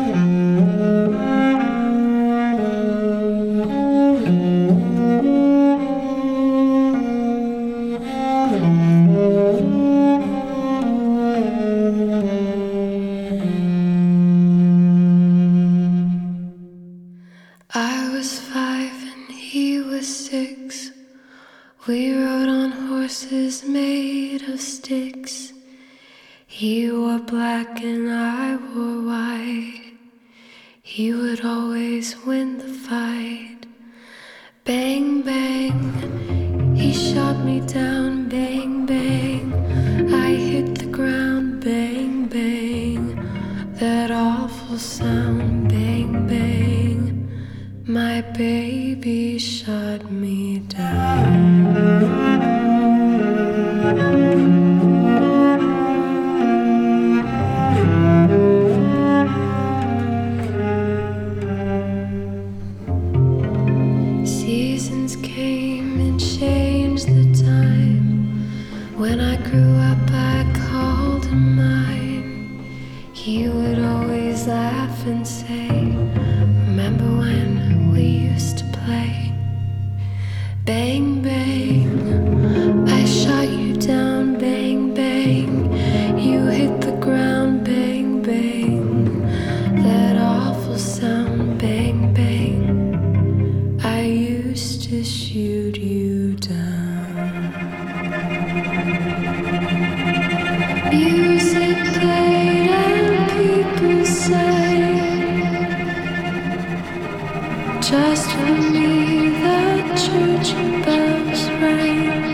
I was 5 and he was 6. We rode on horses made of sticks. He wore black and I wore white. He would always win the fight. Bang, bang, he shot me down. Bang, bang, I hit the ground. Bang, bang, that awful sound. Bang, bang, my baby shot me down. Seasons came and changed the time. When I grew up, I called him mine. He would always laugh and say, remember when we used to play? Bang, bang, I shot you down. Bang, bang, you hit the ground. Bang, bang, that awful sound. Bang, bang, I used to shoot you down. Music played and people sang. Just for me the church bells rang.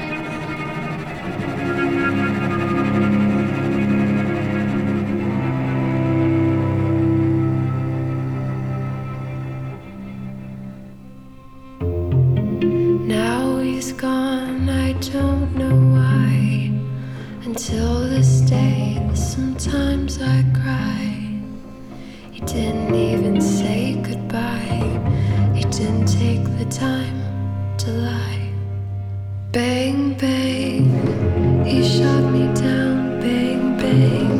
Now he's gone, I don't know why. Until this day, sometimes I cry. He didn't even say goodbye. He didn't take the time to lie. Bang, bang, he shot me down. Bang, bang,